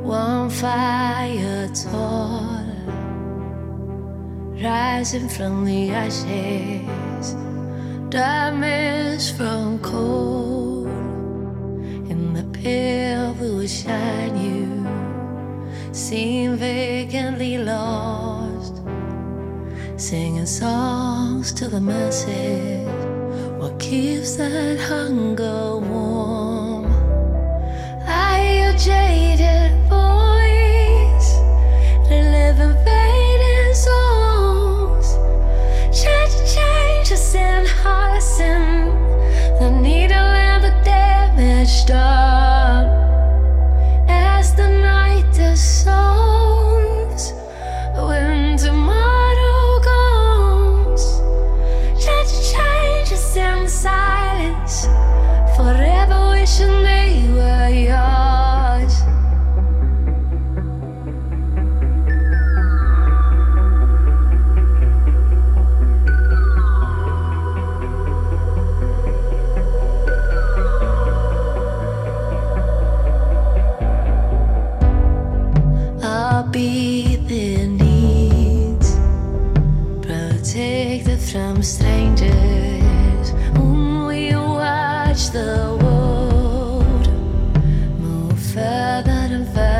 One fire tall, rising from the ashes, dark mist from cold. In the pale blue shine, you seem vacantly lost, singing songs to the masses. What keeps that hunger warm? I hear your jaded voice, reliving fading songs. Changes in hearts and the needle and the damaged done. As the night dissolves, when tomorrow comes, changes in silence, forever wishing they were yours. I'll be their needs, protected from strangers. We watch the world move further and further.